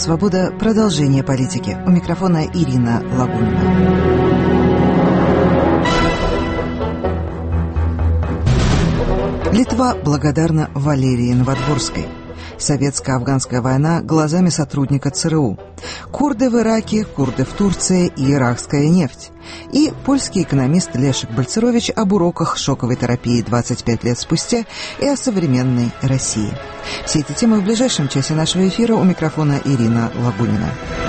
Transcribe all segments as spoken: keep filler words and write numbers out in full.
свобода» — продолжение политики. У микрофона Ирина Лагунина. Литва благодарна Валерии Новодворской. Советско-афганская война глазами сотрудника ЦРУ. Курды в Ираке, курды в Турции и иракская нефть. И польский экономист Лешек Бальцерович об уроках шоковой терапии двадцать пять лет спустя и о современной России. Все эти темы в ближайшем часе нашего эфира. У микрофона Ирина Лагунина.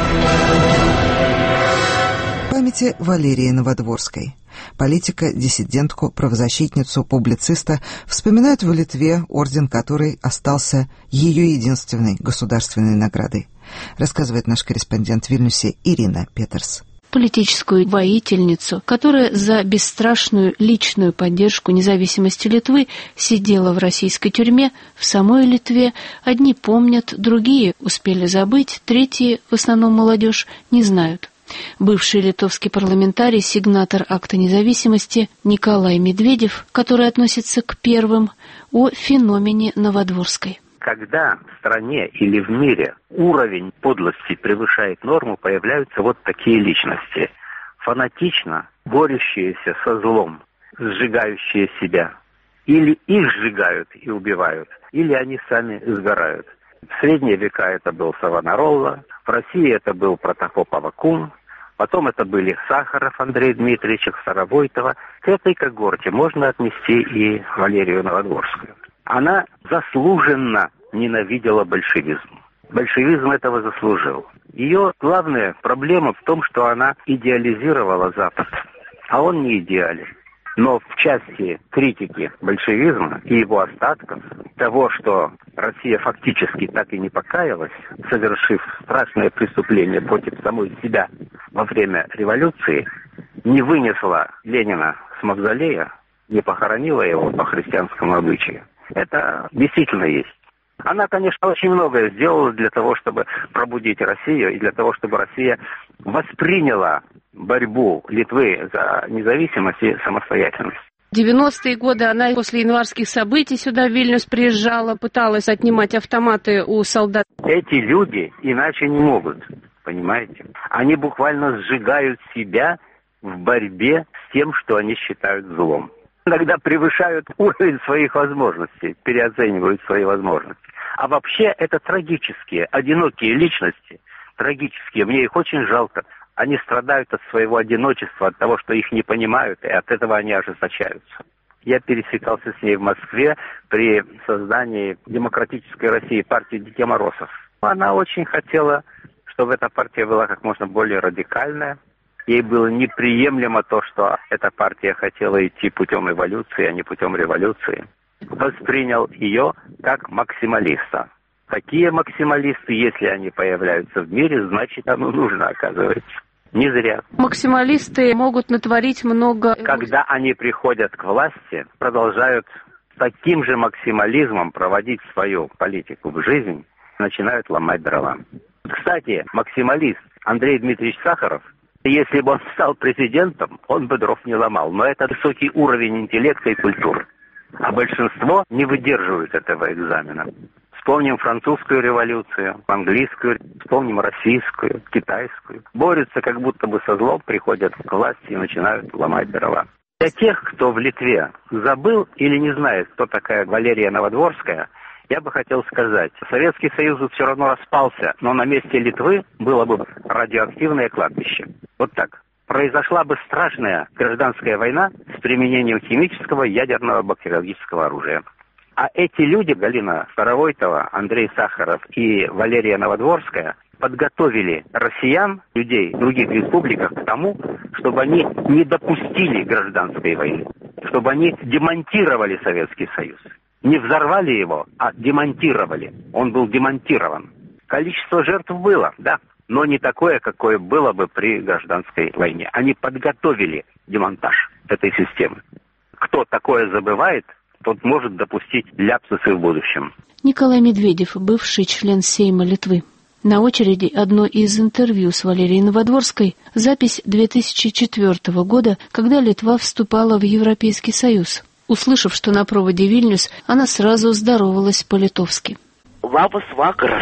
Памяти Валерии Новодворской. Политика, диссидентку, правозащитницу, публициста вспоминают в Литве, орден которой остался ее единственной государственной наградой. Рассказывает наш корреспондент в Вильнюсе Ирина Петерс. Политическую воительницу, которая за бесстрашную личную поддержку независимости Литвы сидела в российской тюрьме, в самой Литве одни помнят, другие успели забыть, третьи, в основном молодежь, не знают. Бывший литовский парламентарий, сигнатор акта независимости Николай Медведев, который относится к первым, о феномене Новодворской. Когда в стране или в мире уровень подлости превышает норму, появляются вот такие личности. Фанатично борющиеся со злом, сжигающие себя. Или их сжигают и убивают, или они сами сгорают. В средние века это был Савонаролла, в России это был Протопоп Аввакум, потом это были Сахаров Андрей Дмитриевич, Старовойтова. К этой когорте можно отнести и Валерию Новодворскую. Она заслуженно ненавидела большевизм. Большевизм этого заслужил. Ее главная проблема в том, что она идеализировала Запад, а он не идеален. Но в части критики большевизма и его остатков, того, что Россия фактически так и не покаялась, совершив страшное преступление против самой себя во время революции, не вынесла Ленина с мавзолея, не похоронила его по христианскому обычаю. Это действительно есть. Она, конечно, очень многое сделала для того, чтобы пробудить Россию и для того, чтобы Россия восприняла борьбу Литвы за независимость и самостоятельность. В девяностые годы она после январских событий сюда в Вильнюс приезжала, пыталась отнимать автоматы у солдат. Эти люди иначе не могут, понимаете? Они буквально сжигают себя в борьбе с тем, что они считают злом. Иногда превышают уровень своих возможностей, переоценивают свои возможности. А вообще это трагические, одинокие личности, трагические, мне их очень жалко. Они страдают от своего одиночества, от того, что их не понимают, и от этого они ожесточаются. Я пересекался с ней в Москве при создании демократической России, партии детеморосов. Она очень хотела, чтобы эта партия была как можно более радикальная. Ей было неприемлемо то, что эта партия хотела идти путем эволюции, а не путем революции. Воспринял ее как максималиста. Такие максималисты, если они появляются в мире, значит, оно нужно, оказывается. Не зря. Максималисты могут натворить много... Когда они приходят к власти, продолжают с таким же максимализмом проводить свою политику в жизнь, начинают ломать дрова. Кстати, максималист Андрей Дмитриевич Сахаров, если бы он стал президентом, он бы дров не ломал. Но это высокий уровень интеллекта и культуры. А большинство не выдерживает этого экзамена. Вспомним французскую революцию, английскую, вспомним российскую, китайскую. Борются как будто бы со злом, приходят к власти и начинают ломать дрова. Для тех, кто в Литве забыл или не знает, кто такая Валерия Новодворская, я бы хотел сказать, Советский Союз все равно распался, но на месте Литвы было бы радиоактивное кладбище. Вот так. Произошла бы страшная гражданская война с применением химического, ядерного, бактериологического оружия. А эти люди, Галина Старовойтова, Андрей Сахаров и Валерия Новодворская, подготовили россиян, людей в других республиках к тому, чтобы они не допустили гражданской войны, чтобы они демонтировали Советский Союз. Не взорвали его, а демонтировали. Он был демонтирован. Количество жертв было, да, но не такое, какое было бы при гражданской войне. Они подготовили демонтаж этой системы. Кто такое забывает, тот может допустить ляпсусы в будущем. Николай Медведев, бывший член Сейма Литвы. На очереди одно из интервью с Валерией Новодворской, запись две тысячи четвёртого года, когда Литва вступала в Европейский Союз. Услышав, что на проводе Вильнюс, она сразу здоровалась по-литовски. Labas vakaras.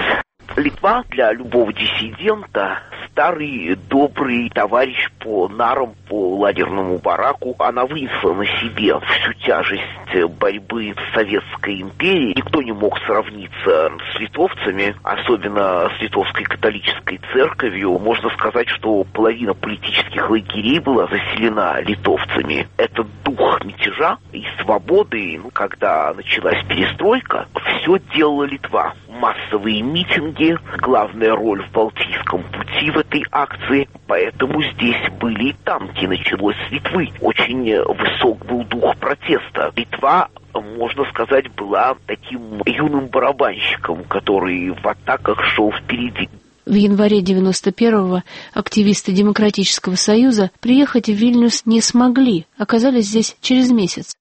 Литва для любого диссидента старый добрый товарищ по нарам, по лагерному бараку. Она вынесла на себе всю тяжесть борьбы с Советской империей. Никто не мог сравниться с литовцами, особенно с литовской католической церковью. Можно сказать, что половина политических лагерей была заселена литовцами. Этот дух мятежа и свободы, ну, когда началась перестройка, все делала Литва. Массовые митинги, главная роль в Балтийском пути в этой акции, поэтому здесь были и танки, началось с Литвы. Очень высок был дух протеста. Литва, можно сказать, была таким юным барабанщиком, который в атаках шел впереди. В январе девяносто первого активисты Демократического союза приехать в Вильнюс не смогли, оказались здесь через месяц.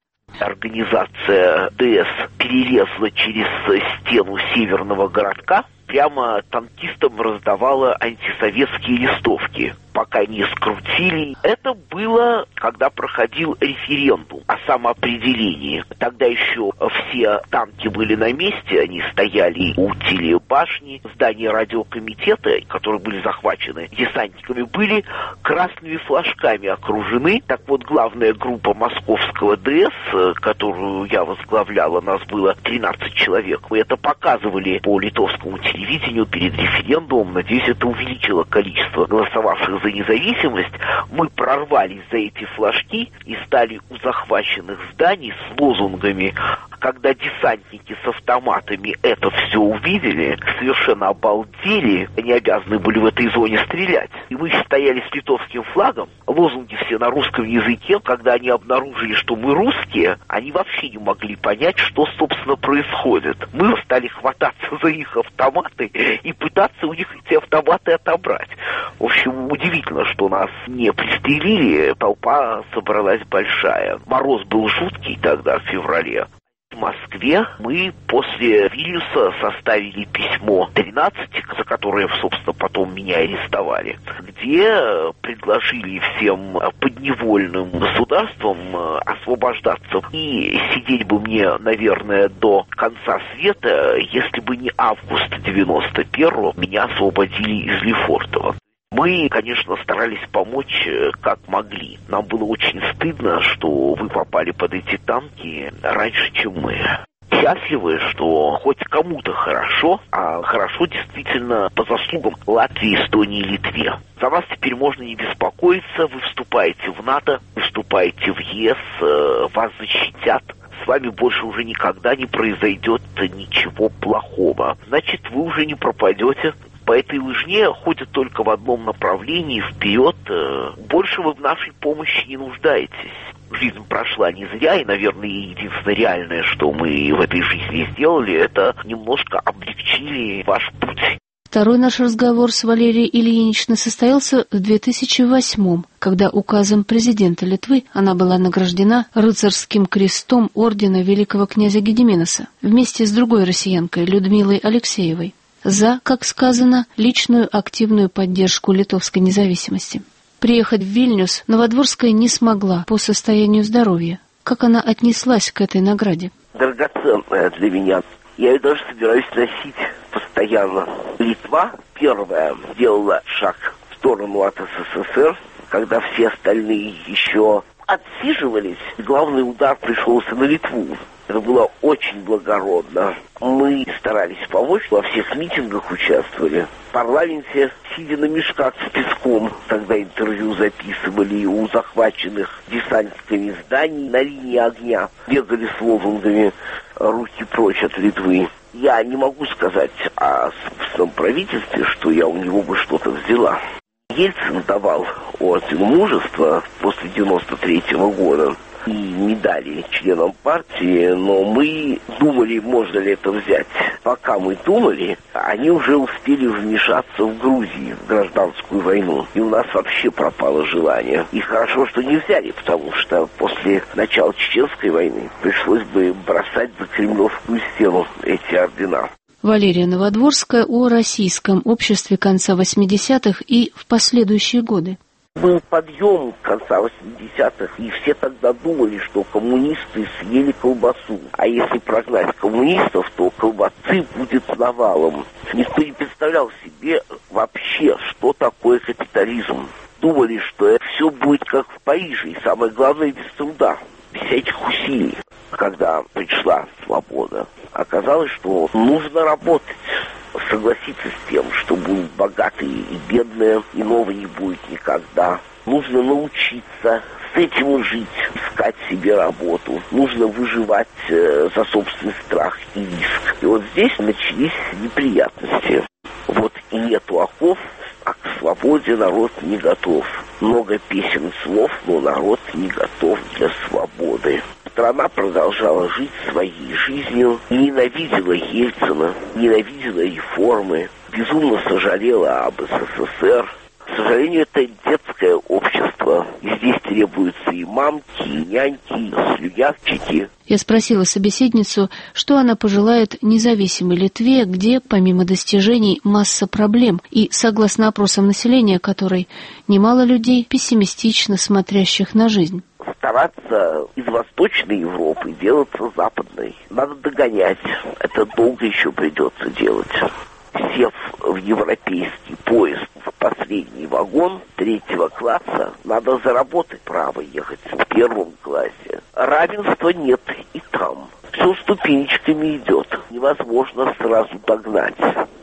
Организация ДС перелезла через стену северного городка, прямо танкистам раздавала антисоветские листовки, пока не скрутили. Это было, когда проходил референдум о самоопределении. Тогда еще все танки были на месте, они стояли у телебашни. Здания радиокомитета, которые были захвачены десантниками, были красными флажками окружены. Так вот, главная группа московского ДС, которую я возглавляла, нас было тринадцать человек. Мы это показывали по литовскому телевидению. Телевидению перед референдумом. Надеюсь, это увеличило количество голосовавших за независимость. Мы прорвались за эти флажки и стали у захваченных зданий с лозунгами. Когда десантники с автоматами это все увидели, совершенно обалдели, они обязаны были в этой зоне стрелять. И мы стояли с литовским флагом, лозунги все на русском языке. Когда они обнаружили, что мы русские, они вообще не могли понять, что, собственно, происходит. Мы стали хвататься за их автоматы и пытаться у них эти автоматы отобрать. В общем, удивительно, что нас не пристрелили, толпа собралась большая. Мороз был жуткий тогда, в феврале. В Москве мы после Вильнюса составили письмо тринадцати, за которое, собственно, потом меня арестовали, где предложили всем подневольным государствам освобождаться. И сидеть бы мне, наверное, до конца света, если бы не август девяносто первого, меня освободили из Лефортово. Мы, конечно, старались помочь как могли. Нам было очень стыдно, что вы попали под эти танки раньше, чем мы. Счастливы, что хоть кому-то хорошо, а хорошо действительно по заслугам Латвии, Эстонии и Литве. За вас теперь можно не беспокоиться, вы вступаете в НАТО, вы вступаете в ЕС, вас защитят. С вами больше уже никогда не произойдет ничего плохого. Значит, вы уже не пропадете. По этой лыжне ходят только в одном направлении, вперед. Больше вы в нашей помощи не нуждаетесь. Жизнь прошла не зря, и, наверное, единственное реальное, что мы в этой жизни сделали, это немножко облегчили ваш путь. Второй наш разговор с Валерией Ильиничной состоялся в две тысячи восьмом, когда указом президента Литвы она была награждена рыцарским крестом ордена великого князя Гедиминаса вместе с другой россиянкой Людмилой Алексеевой за, как сказано, личную активную поддержку литовской независимости. Приехать в Вильнюс Новодворская не смогла по состоянию здоровья. Как она отнеслась к этой награде? Драгоценная для меня. Я ее даже собираюсь носить постоянно. Литва первая сделала шаг в сторону от СССР, когда все остальные еще отсиживались. Главный удар пришелся на Литву. Это было очень благородно. Мы старались помочь, во всех митингах участвовали. В парламенте, сидя на мешках с песком, тогда интервью записывали у захваченных десантниками зданий на линии огня. Бегали с лозунгами «Руки прочь от Литвы». Я не могу сказать о собственном правительстве, что я у него бы что-то взяла. Ельцин давал орден мужества после девяносто третьего года и медали членам партии, но мы думали, можно ли это взять. Пока мы думали, они уже успели вмешаться в Грузию, в гражданскую войну. И у нас вообще пропало желание. И хорошо, что не взяли, потому что после начала Чеченской войны пришлось бы бросать за Кремлевскую стену эти ордена. Валерия Новодворская о российском обществе конца восьмидесятых и в последующие годы. Был подъем конца восьмидесятых, и все тогда думали, что коммунисты съели колбасу. А если прогнать коммунистов, то колбасы будет навалом. Никто не представлял себе вообще, что такое капитализм. Думали, что это все будет как в Париже, и самое главное, без труда, без всяких усилий. Когда пришла свобода, оказалось, что нужно работать. Согласиться с тем, что будут богатые и бедные, иного не будет никогда. Нужно научиться с этим жить, искать себе работу. Нужно выживать э, за собственный страх и риск. И вот здесь начались неприятности. Вот и нету оков, а к свободе народ не готов. Много песен и слов, но народ не готов для свободы. Страна продолжала жить своей жизнью, ненавидела Ельцина, ненавидела реформы, безумно сожалела об СССР. К сожалению, это детское общество. И здесь требуются и мамки, и няньки, и слюнявчики. Я спросила собеседницу, что она пожелает независимой Литве, где, помимо достижений, масса проблем, и, согласно опросам населения которой, немало людей, пессимистично смотрящих на жизнь. Стараться из Восточной Европы делаться Западной. Надо догонять. Это долго еще придется делать. Сев в европейский поезд в последний вагон третьего класса, надо заработать право ехать в первом классе. Равенства нет и там. Все ступенечками идет. Невозможно сразу догнать.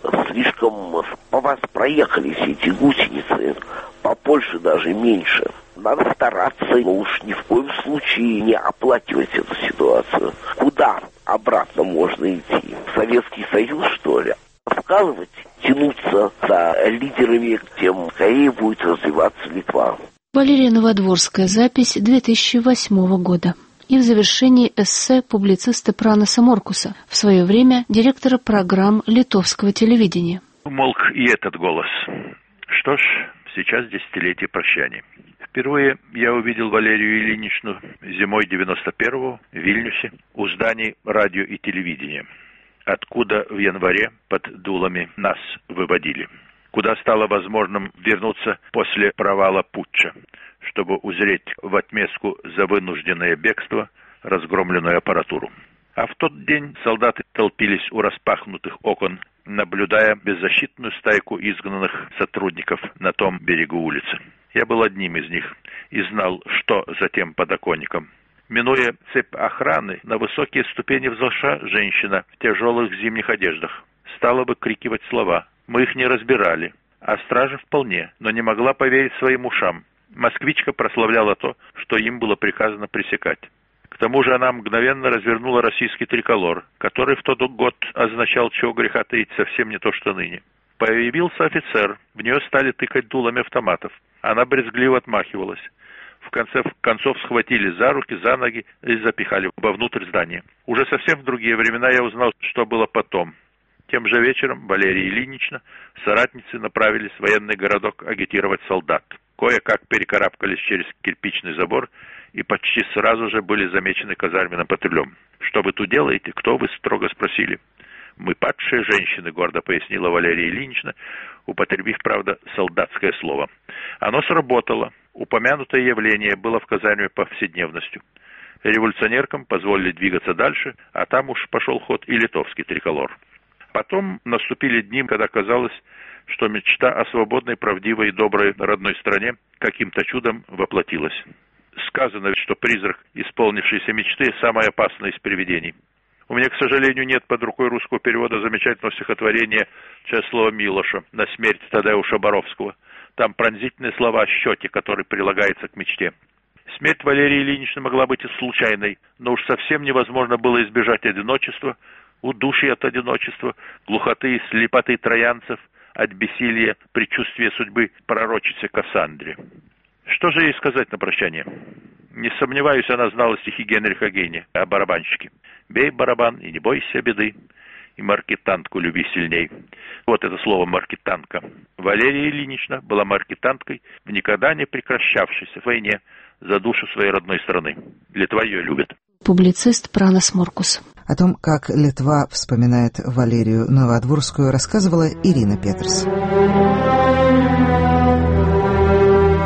Слишком по вас проехали все эти гусеницы. По Польше даже меньше. Надо стараться, но уж ни в коем случае не оплакивать эту ситуацию. Куда обратно можно идти? В Советский Союз, что ли? Вкалывать, тянуться за лидерами, тем скорее будет развиваться Литва. Валерия Новодворская, запись две тысячи восьмого года. И в завершении эссе публициста Пранаса Моркуса, в свое время директора программ литовского телевидения. Умолк и этот голос. Что ж, сейчас десятилетие прощания. Впервые я увидел Валерию Ильиничну зимой девяносто первого в Вильнюсе у зданий радио и телевидения, откуда в январе под дулами нас выводили, куда стало возможным вернуться после провала путча, чтобы узреть в отместку за вынужденное бегство разгромленную аппаратуру. А в тот день солдаты толпились у распахнутых окон, наблюдая беззащитную стайку изгнанных сотрудников на том берегу улицы. Я был одним из них и знал, что за тем подоконником. Минуя цепь охраны, на высокие ступени взошла женщина в тяжелых зимних одеждах. Стала выкрикивать слова. Мы их не разбирали, а стража вполне, но не могла поверить своим ушам. Москвичка прославляла то, что им было приказано пресекать. К тому же она мгновенно развернула российский триколор, который в тот год означал, чего греха таить, совсем не то, что ныне. Появился офицер, в нее стали тыкать дулами автоматов. Она брезгливо отмахивалась. В конце концов схватили за руки, за ноги и запихали вовнутрь здания. Уже совсем в другие времена я узнал, что было потом. Тем же вечером Валерия Ильинична, соратницы направились в военный городок агитировать солдат. Кое-как перекарабкались через кирпичный забор и почти сразу же были замечены казарменным патрулем. «Что вы тут делаете? Кто вы?» — строго спросили. «Мы падшие женщины», — гордо пояснила Валерия Ильинична, употребив, правда, солдатское слово. Оно сработало. Упомянутое явление было в казарме повседневностью. Революционеркам позволили двигаться дальше, а там уж пошел ход и литовский триколор. Потом наступили дни, когда казалось, что мечта о свободной, правдивой и доброй родной стране каким-то чудом воплотилась. Сказано, что призрак исполнившейся мечты самое опасное из привидений. У меня, к сожалению, нет под рукой русского перевода замечательного стихотворения Чеслова Милоша «На смерть Тадеуша Боровского». Там пронзительные слова о счете, который прилагается к мечте. Смерть Валерии Ильиничны могла быть и случайной, но уж совсем невозможно было избежать одиночества, удушья от одиночества, глухоты и слепоты троянцев, от бессилия, предчувствия судьбы пророчицы Кассандре. Что же ей сказать на прощание? Не сомневаюсь, она знала стихи Генриха Гейне о барабанщике. «Бей барабан и не бойся беды, и маркетантку люби сильней». Вот это слово «маркетантка». Валерия Ильинична была маркетанткой в никогда не прекращавшейся войне за душу своей родной страны. Литва ее любит. Публицист Пранас Моркус. О том, как Литва вспоминает Валерию Новодворскую, рассказывала Ирина Петрс. Говорит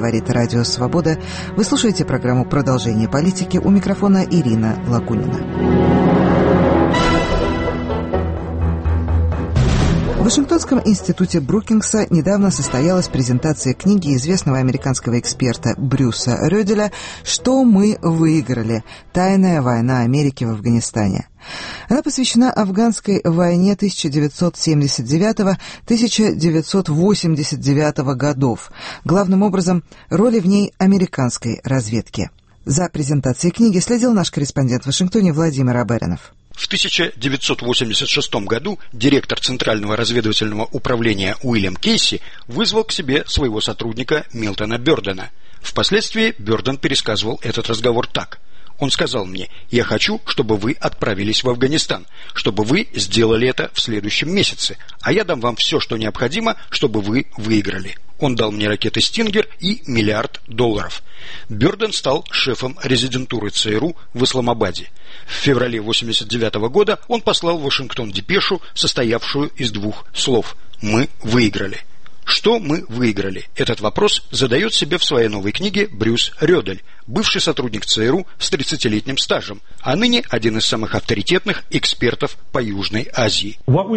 говорит Радио Свобода. Вы слушаете программу «Продолжение политики». У микрофона Ирина Лакунина. В Вашингтонском институте Брукингса недавно состоялась презентация книги известного американского эксперта Брюса Рёделя «Что мы выиграли. Тайная война Америки в Афганистане». Она посвящена афганской войне тысяча девятьсот семьдесят девятого — тысяча девятьсот восемьдесят девятого годов, главным образом роли в ней американской разведки. За презентацией книги следил наш корреспондент в Вашингтоне Владимир Аберинов. В тысяча девятьсот восемьдесят шестом году директор Центрального разведывательного управления Уильям Кейси вызвал к себе своего сотрудника Милтона Бёрдена. Впоследствии Бёрден пересказывал этот разговор так. Он сказал мне: «Я хочу, чтобы вы отправились в Афганистан, чтобы вы сделали это в следующем месяце, а я дам вам все, что необходимо, чтобы вы выиграли». Он дал мне ракеты «Стингер» и миллиард долларов. Бёрден стал шефом резидентуры ЦРУ в Исламабаде. В феврале восемьдесят девятого года он послал в Вашингтон депешу, состоявшую из двух слов: «Мы выиграли». Что мы выиграли? Этот вопрос задает себе в своей новой книге Брюс Рёдель, бывший сотрудник ЦРУ с тридцатилетним стажем, а ныне один из самых авторитетных экспертов по Южной Азии.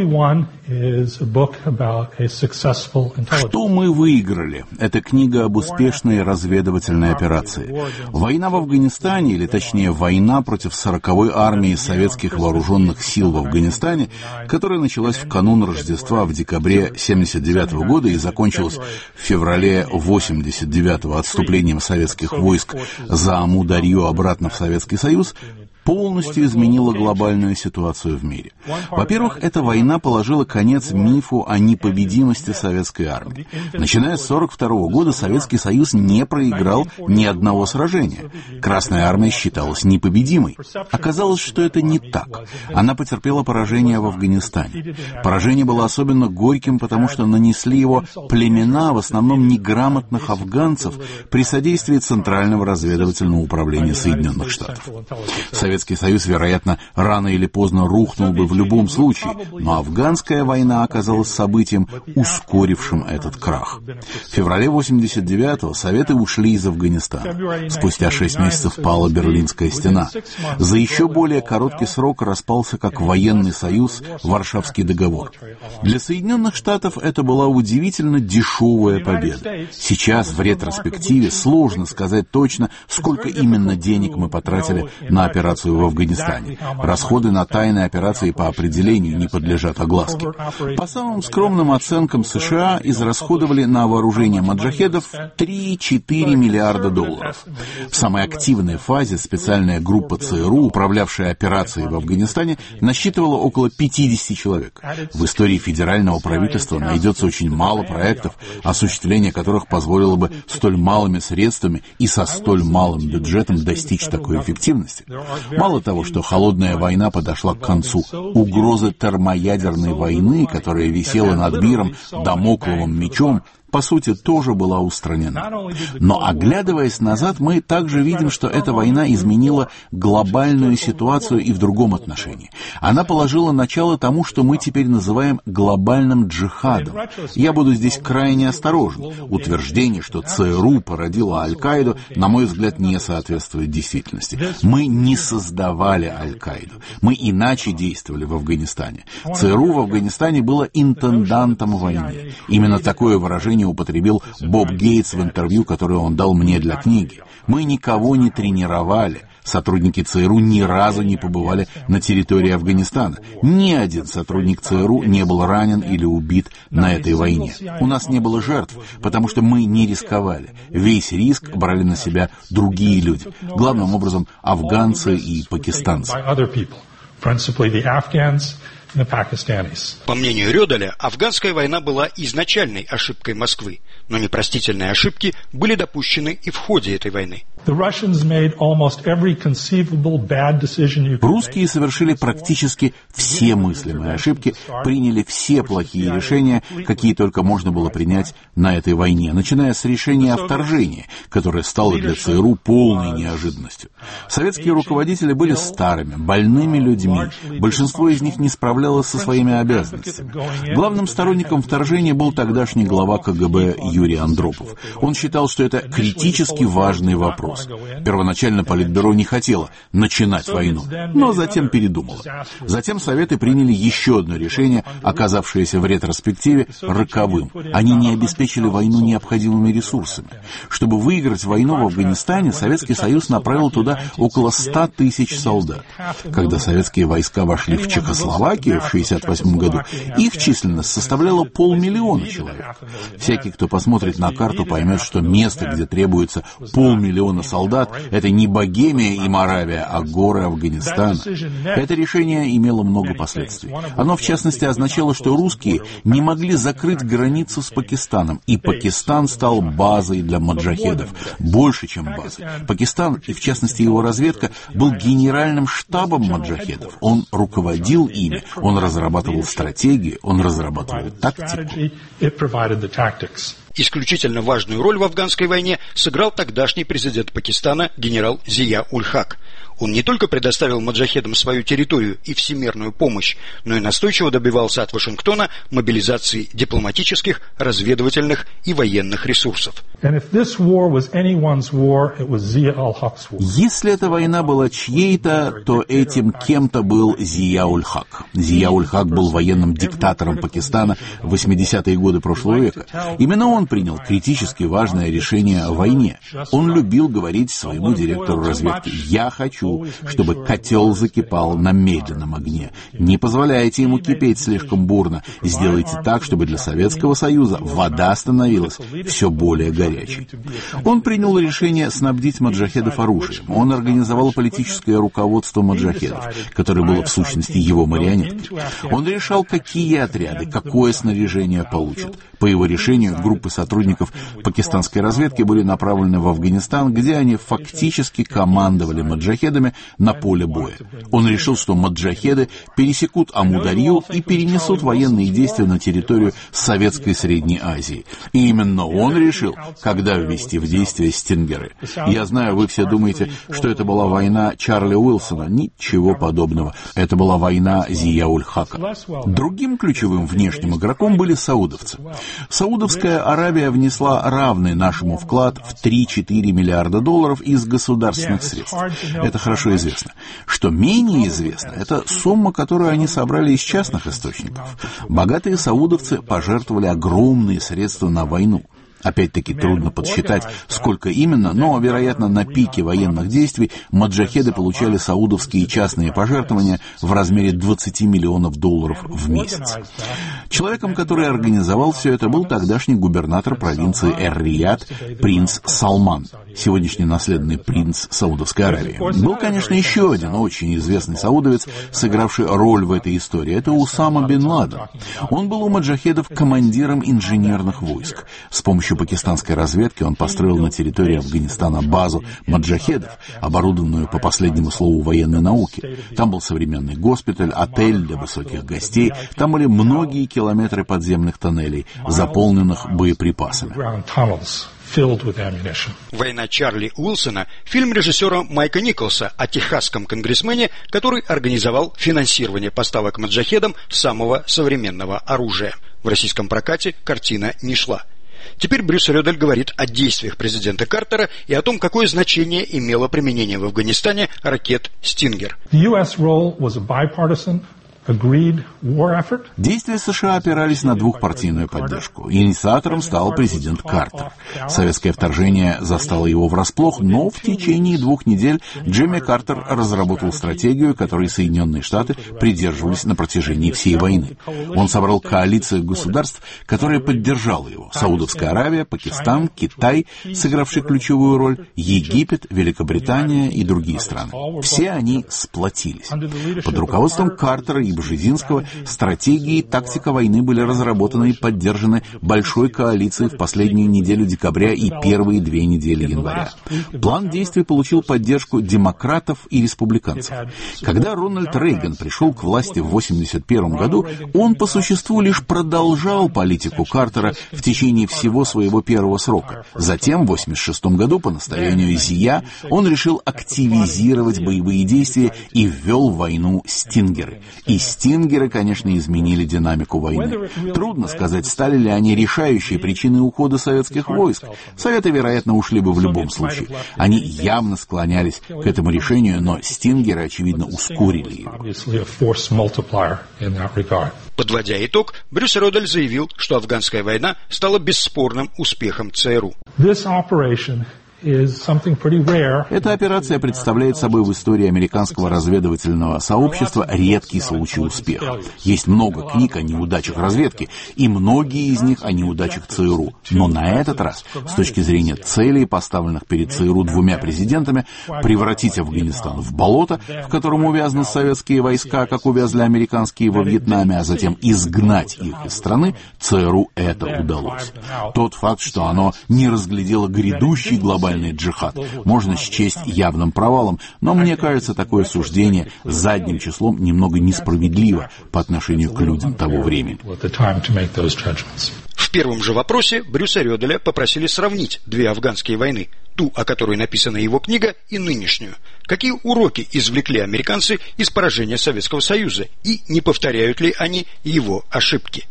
Что мы выиграли? Это книга об успешной разведывательной операции. Война в Афганистане, или точнее война против сороковой армии советских вооруженных сил в Афганистане, которая началась в канун Рождества в декабре семьдесят девятого года и закончилась в феврале восемьдесят девятого отступлением советских войск за Амударью обратно в Советский Союз, полностью изменила глобальную ситуацию в мире. Во-первых, эта война положила конец мифу о непобедимости советской армии. Начиная с сорок второго года Советский Союз не проиграл ни одного сражения. Красная армия считалась непобедимой. Оказалось, что это не так. Она потерпела поражение в Афганистане. Поражение было особенно горьким, потому что нанесли его племена, в основном неграмотных афганцев, при содействии Центрального разведывательного управления Соединенных Штатов. Советский Союз, вероятно, рано или поздно рухнул бы в любом случае, но афганская война оказалась событием, ускорившим этот крах. В феврале восемьдесят девятого Советы ушли из Афганистана. Спустя шесть месяцев пала Берлинская стена. За еще более короткий срок распался как военный союз Варшавский договор. Для Соединенных Штатов это была удивительно дешевая победа. Сейчас, в ретроспективе, сложно сказать точно, сколько именно денег мы потратили на операцию в Афганистане. Расходы на тайные операции по определению не подлежат огласке. По самым скромным оценкам, США израсходовали на вооружение маджахедов три-четыре миллиарда долларов. В самой активной фазе специальная группа ЦРУ, управлявшая операцией в Афганистане, насчитывала около пятьдесят человек. В истории федерального правительства найдется очень мало проектов, осуществление которых позволило бы столь малыми средствами и со столь малым бюджетом достичь такой эффективности. Мало того, что холодная война подошла к концу, угроза термоядерной войны, которая висела над миром дамокловым мечом, по сути, тоже была устранена. Но, оглядываясь назад, мы также видим, что эта война изменила глобальную ситуацию и в другом отношении. Она положила начало тому, что мы теперь называем глобальным джихадом. Я буду здесь крайне осторожен. Утверждение, что ЦРУ породило Аль-Каиду, на мой взгляд, не соответствует действительности. Мы не создавали Аль-Каиду. Мы иначе действовали в Афганистане. ЦРУ в Афганистане было интендантом войны. Именно такое выражение употребил Боб Гейтс в интервью, которое он дал мне для книги. Мы никого не тренировали. Сотрудники ЦРУ ни разу не побывали на территории Афганистана. Ни один сотрудник ЦРУ не был ранен или убит на этой войне. У нас не было жертв, потому что мы не рисковали. Весь риск брали на себя другие люди. Главным образом, афганцы и пакистанцы. По мнению Рёделя, афганская война была изначальной ошибкой Москвы, но непростительные ошибки были допущены и в ходе этой войны. Русские совершили практически все мыслимые ошибки, приняли все плохие решения, какие только можно было принять на этой войне, начиная с решения о вторжении, которое стало для ЦРУ полной неожиданностью. Советские руководители были старыми, больными людьми, большинство из них не справлялось со своими обязанностями. Главным сторонником вторжения был тогдашний глава КГБ Юрий Юрий Андропов. Он считал, что это критически важный вопрос. Первоначально Политбюро не хотело начинать войну, но затем передумало. Затем Советы приняли еще одно решение, оказавшееся в ретроспективе роковым. Они не обеспечили войну необходимыми ресурсами. Чтобы выиграть войну в Афганистане, Советский Союз направил туда около ста тысяч солдат. Когда советские войска вошли в Чехословакию в шестьдесят восьмом году, их численность составляла полмиллиона человек. Всякий, кто посмотрит на карту, поймет, что место, где требуется полмиллиона солдат, это не Богемия и Моравия, а горы Афганистана. Это решение имело много последствий. Оно, в частности, означало, что русские не могли закрыть границу с Пакистаном, и Пакистан стал базой для маджахедов, больше, чем базой. Пакистан, и в частности его разведка, был генеральным штабом маджахедов. Он руководил ими, он разрабатывал стратегии, он разрабатывал тактику. Исключительно важную роль в афганской войне сыграл тогдашний президент Пакистана генерал Зия-уль-Хак. Он не только предоставил маджахедам свою территорию и всемирную помощь, но и настойчиво добивался от Вашингтона мобилизации дипломатических, разведывательных и военных ресурсов. Если эта война была чьей-то, то этим кем-то был Зия-уль-Хак. Зия-уль-Хак был военным диктатором Пакистана в восьмидесятые годы прошлого века. Именно он принял критически важное решение о войне. Он любил говорить своему директору разведки: «Я хочу, чтобы котел закипал на медленном огне. Не позволяйте ему кипеть слишком бурно. Сделайте так, чтобы для Советского Союза вода становилась все более горячей». Он принял решение снабдить маджахедов оружием. Он организовал политическое руководство маджахедов, которое было в сущности его марионеткой. Он решал, какие отряды, какое снаряжение получат. По его решению, группы сотрудников пакистанской разведки были направлены в Афганистан, где они фактически командовали маджахедами на поле боя. Он решил, что маджахеды пересекут Амударью и перенесут военные действия на территорию Советской Средней Азии. И именно он решил, когда ввести в действие стингеры. Я знаю, вы все думаете, что это была война Чарли Уилсона. Ничего подобного. Это была война Зия-уль-Хака. Другим ключевым внешним игроком были саудовцы. Саудовская Аравия внесла равный нашему вклад в три-четыре миллиарда долларов из государственных средств. Это хорошо известно. Что менее известно, это сумма, которую они собрали из частных источников. Богатые саудовцы пожертвовали огромные средства на войну. Опять-таки трудно подсчитать, сколько именно, но, вероятно, на пике военных действий маджахеды получали саудовские частные пожертвования в размере двадцати миллионов долларов в месяц. Человеком, который организовал все это, был тогдашний губернатор провинции Эр-Рияд принц Салман, сегодняшний наследный принц Саудовской Аравии. Был, конечно, еще один очень известный саудовец, сыгравший роль в этой истории. Это Усама бен Ладен. Он был у маджахедов командиром инженерных войск. С помощью пакистанской разведки он построил на территории Афганистана базу маджахедов, оборудованную по последнему слову военной науки. Там был современный госпиталь, отель для высоких гостей, там были многие километры подземных тоннелей, заполненных боеприпасами. «Война Чарли Уилсона» — фильм режиссера Майка Николса о техасском конгрессмене, который организовал финансирование поставок маджахедам самого современного оружия. В российском прокате картина не шла. Теперь Брюс Рёдель говорит о действиях президента Картера и о том, какое значение имело применение в Афганистане ракет «Стингер». Действия США опирались на двухпартийную поддержку. Инициатором стал президент Картер. Советское вторжение застало его врасплох, но в течение двух недель Джимми Картер разработал стратегию, которой Соединенные Штаты придерживались на протяжении всей войны. Он собрал коалицию государств, которая поддержала его. Саудовская Аравия, Пакистан, Китай, сыгравший ключевую роль, Египет, Великобритания и другие страны. Все они сплотились. Под руководством Картера и Бжезинского стратегии и тактика войны были разработаны и поддержаны большой коалицией в последнюю неделю декабря и первые две недели января. План действий получил поддержку демократов и республиканцев. Когда Рональд Рейган пришел к власти в восемьдесят первом году, он по существу лишь продолжал политику Картера в течение всего своего первого срока. Затем, в восемьдесят шестом году, по настоянию Зия, он решил активизировать боевые действия и ввел в войну стингеры. И стингеры, конечно, изменили динамику войны. Трудно сказать, стали ли они решающей причиной ухода советских войск. Советы, вероятно, ушли бы в любом случае. Они явно склонялись к этому решению, но стингеры, очевидно, ускорили его. Подводя итог, Брюс Рёдель заявил, что афганская война стала бесспорным успехом ЦРУ. Эта операция представляет собой в истории американского разведывательного сообщества редкий случай успеха. Есть много книг о неудачах разведки, и многие из них о неудачах ЦРУ. Но на этот раз, с точки зрения целей, поставленных перед ЦРУ двумя президентами, превратить Афганистан в болото, в котором увязаны советские войска, как увязли американские во Вьетнаме, а затем изгнать их из страны, ЦРУ это удалось. Тот факт, что оно не разглядело грядущий глобальный джихад, можно счесть явным провалом, но мне кажется, такое суждение задним числом немного несправедливо по отношению к людям того времени. В первом же вопросе Брюса Рёделя попросили сравнить две афганские войны, ту, о которой написана его книга, и нынешнюю. Какие уроки извлекли американцы из поражения Советского Союза, и не повторяют ли они его ошибки?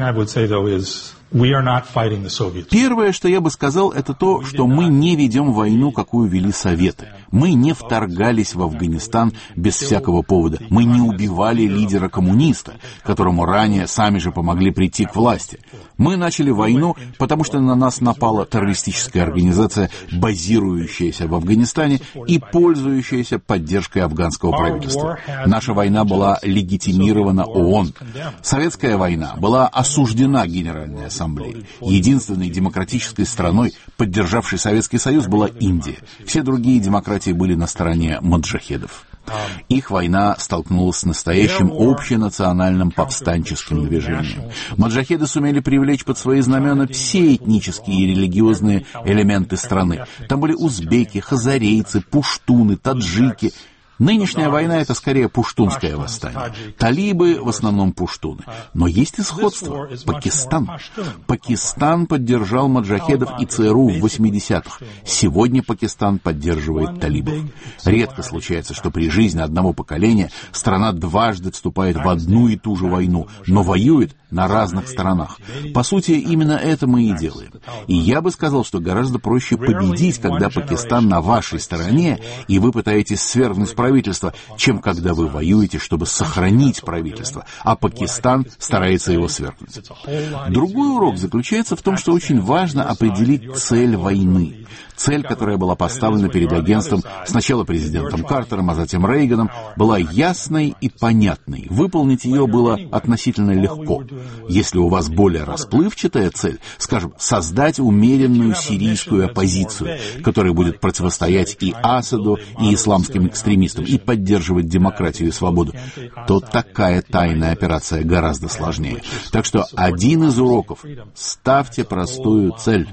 Первое, что я бы сказал, это то, что мы не ведем войну, какую вели Советы. Мы не вторгались в Афганистан без всякого повода. Мы не убивали лидера-коммуниста, которому ранее сами же помогли прийти к власти. Мы начали войну, потому что на нас напала террористическая организация, базирующаяся в Афганистане и пользующаяся поддержкой афганского правительства. Наша война была легитимирована ООН. Советская война была осуждена Генеральной Ассамблеей. Единственной демократической страной, поддержавшей Советский Союз, была Индия. Все другие демократии были на стороне маджахедов. Их война столкнулась с настоящим общенациональным повстанческим движением. Маджахеды сумели привлечь под свои знамена все этнические и религиозные элементы страны. Там были узбеки, хазарейцы, пуштуны, таджики. Нынешняя война — это скорее пуштунское восстание. Талибы в основном пуштуны. Но есть и сходство. Пакистан. Пакистан поддержал маджахедов и ЦРУ в восьмидесятых. Сегодня Пакистан поддерживает талибов. Редко случается, что при жизни одного поколения страна дважды вступает в одну и ту же войну, но воюет на разных сторонах. По сути, именно это мы и делаем. И я бы сказал, что гораздо проще победить, когда Пакистан на вашей стороне, и вы пытаетесь свергнуть правительство, чем когда вы воюете, чтобы сохранить правительство, а Пакистан старается его свергнуть. Другой урок заключается в том, что очень важно определить цель войны. Цель, которая была поставлена перед агентством сначала президентом Картером, а затем Рейганом, была ясной и понятной. Выполнить ее было относительно легко. Если у вас более расплывчатая цель, скажем, создать умеренную сирийскую оппозицию, которая будет противостоять и Асаду, и исламским экстремистам, и поддерживать демократию и свободу, то такая тайная операция гораздо сложнее. Так что один из уроков — ставьте простую цель.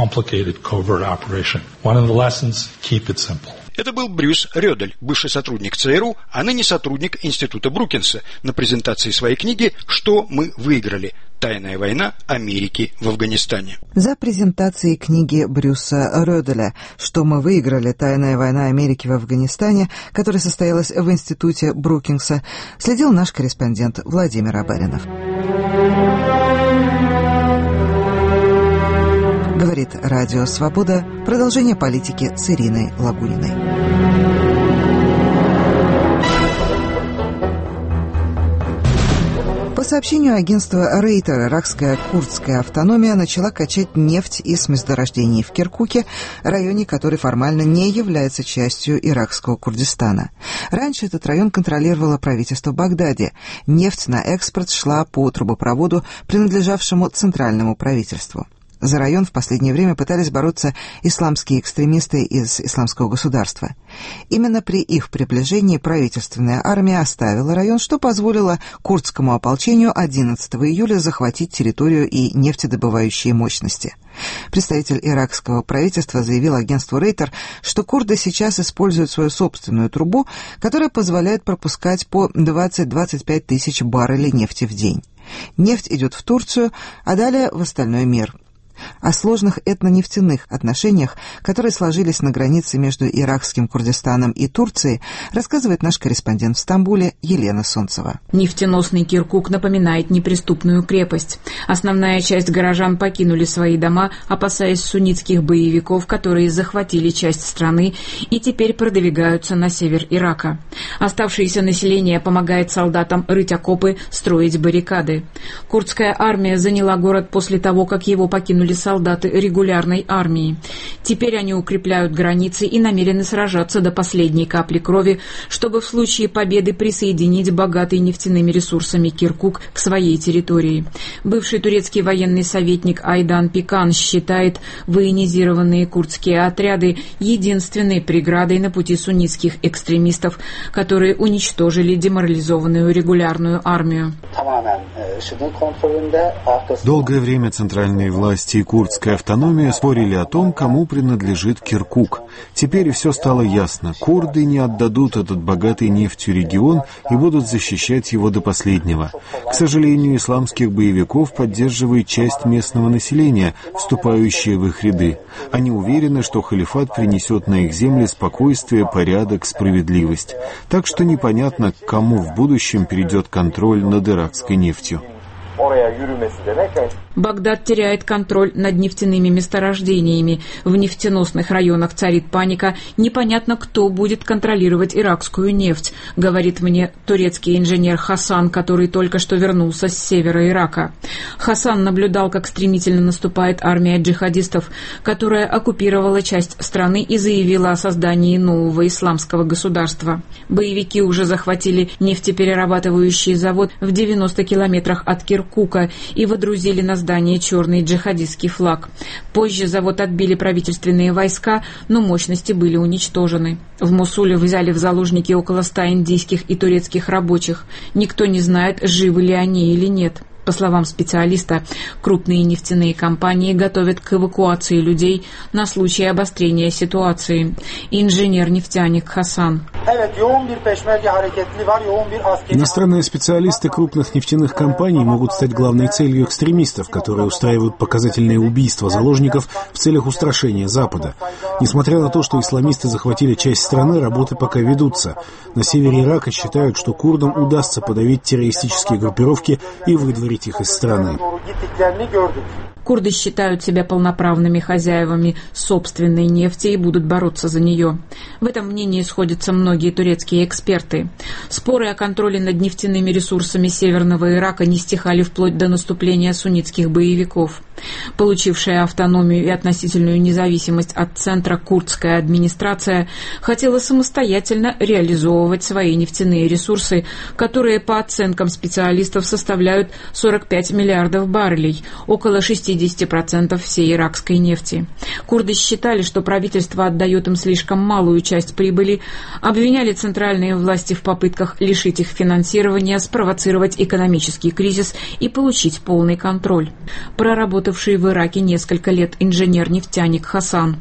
Это был Брюс Рёдель, бывший сотрудник ЦРУ, а ныне сотрудник Института Брукинса, на презентации своей книги «Что мы выиграли? Тайная война Америки в Афганистане». За презентацией книги Брюса Рёделя «Что мы выиграли? Тайная война Америки в Афганистане», которая состоялась в Институте Брукинса, следил наш корреспондент Владимир Абаринов. Говорит Радио Свобода. Продолжение политики с Ириной Лагуниной. По сообщению агентства Рейтер, иракская курдская автономия начала качать нефть из месторождений в Киркуке, районе, который формально не является частью иракского Курдистана. Раньше этот район контролировало правительство в Багдаде. Нефть на экспорт шла по трубопроводу, принадлежавшему центральному правительству. За район в последнее время пытались бороться исламские экстремисты из Исламского государства. Именно при их приближении правительственная армия оставила район, что позволило курдскому ополчению одиннадцатого июля захватить территорию и нефтедобывающие мощности. Представитель иракского правительства заявил агентству Рейтер, что курды сейчас используют свою собственную трубу, которая позволяет пропускать по двадцать-двадцать пять тысяч баррелей нефти в день. Нефть идет в Турцию, а далее в остальной мир. О сложных этнонефтяных отношениях, которые сложились на границе между иракским Курдистаном и Турцией, рассказывает наш корреспондент в Стамбуле Елена Солнцева. Нефтеносный Киркук напоминает неприступную крепость. Основная часть горожан покинули свои дома, опасаясь суннитских боевиков, которые захватили часть страны и теперь продвигаются на север Ирака. Оставшееся население помогает солдатам рыть окопы, строить баррикады. Курдская армия заняла город после того, как его покинули солдаты регулярной армии. Теперь они укрепляют границы и намерены сражаться до последней капли крови, чтобы в случае победы присоединить богатый нефтяными ресурсами Киркук к своей территории. Бывший турецкий военный советник Айдан Пикан считает военизированные курдские отряды единственной преградой на пути суннитских экстремистов, которые уничтожили деморализованную регулярную армию. Долгое время центральные власти и курдская автономия спорили о том, кому принадлежит Киркук. Теперь все стало ясно. Курды не отдадут этот богатый нефтью регион и будут защищать его до последнего. К сожалению, исламских боевиков поддерживает часть местного населения, вступающая в их ряды. Они уверены, что халифат принесет на их земли спокойствие, порядок, справедливость. Так что непонятно, к кому в будущем перейдет контроль над иракской нефтью. Багдад теряет контроль над нефтяными месторождениями. В нефтеносных районах царит паника. Непонятно, кто будет контролировать иракскую нефть, говорит мне турецкий инженер Хасан, который только что вернулся с севера Ирака. Хасан наблюдал, как стремительно наступает армия джихадистов, которая оккупировала часть страны и заявила о создании нового исламского государства. Боевики уже захватили нефтеперерабатывающий завод в девяноста километрах от Киркука и водрузили на здание черный джихадистский флаг. Позже завод отбили правительственные войска, но мощности были уничтожены. В Мосуле взяли в заложники около ста индийских и турецких рабочих. Никто не знает, живы ли они или нет. По словам специалиста, крупные нефтяные компании готовят к эвакуации людей на случай обострения ситуации. Инженер-нефтяник Хасан. Иностранные специалисты крупных нефтяных компаний могут стать главной целью экстремистов, которые устраивают показательные убийства заложников в целях устрашения Запада. Несмотря на то, что исламисты захватили часть страны, работы пока ведутся. На севере Ирака считают, что курдам удастся подавить террористические группировки и выдворить их из страны. Курды считают себя полноправными хозяевами собственной нефти и будут бороться за нее. В этом мнении сходятся многие турецкие эксперты. Споры о контроле над нефтяными ресурсами северного Ирака не стихали вплоть до наступления суннитских боевиков. Получившая автономию и относительную независимость от центра курдская администрация хотела самостоятельно реализовывать свои нефтяные ресурсы, которые по оценкам специалистов составляют сорок пять миллиардов баррелей, около шестьдесят процентов всей иракской нефти. Курды считали, что правительство отдает им слишком малую часть прибыли, обвиняли центральные власти в попытках лишить их финансирования, спровоцировать экономический кризис и получить полный контроль. Проработавший в Ираке несколько лет инженер-нефтяник Хасан.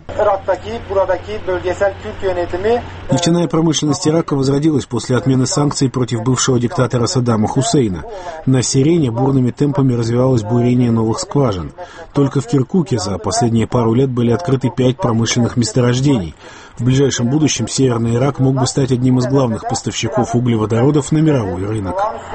Нефтяная промышленность Ирака возродилась после отмены санкций против бывшего диктатора Саддама Хусейна. На Сирене бурными темпами развивалось бурение новых скважин. Только в Киркуке за последние пару лет были открыты пять промышленных месторождений. В ближайшем будущем Северный Ирак мог бы стать одним из главных поставщиков углеводородов на мировой рынок.